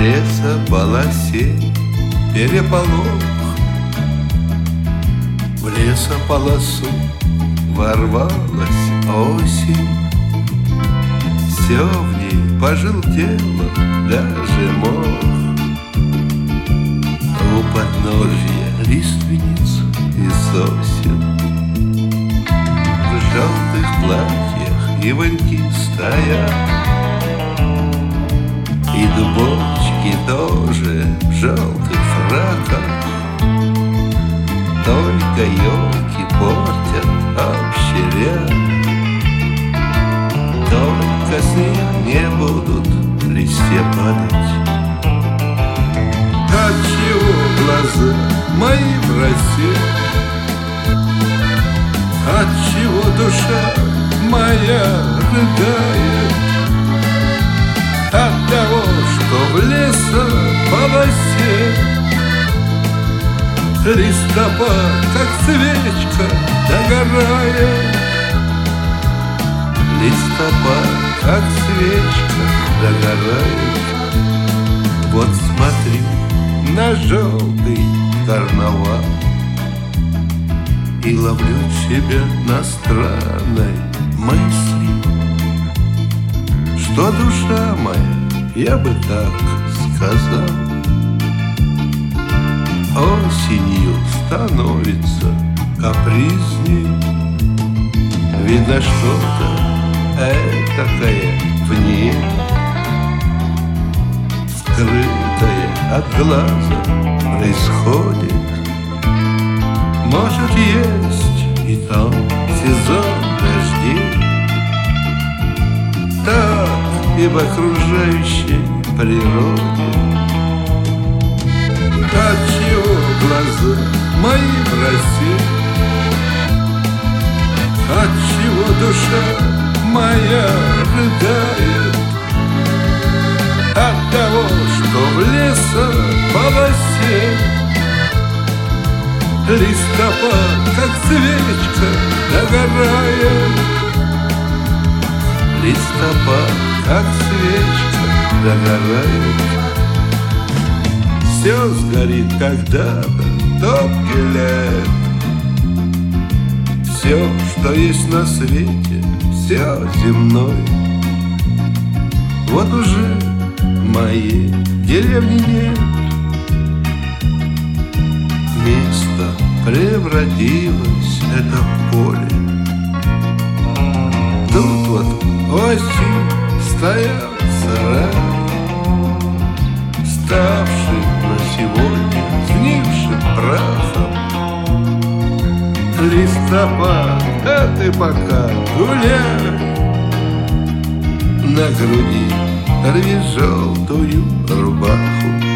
лесополосе переполох. В лесополосу ворвалась осень, все в ней пожелтело, даже мох. У подножья лиственниц и сосен в желтых платьях ивеньки стоят, и дубочки тоже в желтых фраках. Только елки портят общий ряд, только с них не будут листья падать. Отчего глаза мои в росе? Отчего душа моя рыдает? От того, что в лесополосе листопад, как свечка, догорает. Листопад, как свечка, догорает. Вот смотрю на желтый карнавал и ловлю себя на странной мысли, что душа моя, я бы так сказал, осенью становится капризней. Видно, что-то этакое в ней, скрытое от глаза, происходит. Может, есть и там сезон дождей, так и в окружающей природе. Отчего глаза мои в росе? Отчего душа моя рыдает? От того, что в лесополосе листопад, как свечка, догорает. Листопад, как свечка, догорает. Все сгорит когда-то, топки лет. Все, что есть на свете, все земное. Вот уже моей деревни нет. Место превратилось это в поле. Тут вот осень стоял сарай, ставший на сегодня сгнившим прахом. Листопад, а ты пока гуляй, на груди рви желтую рубаху.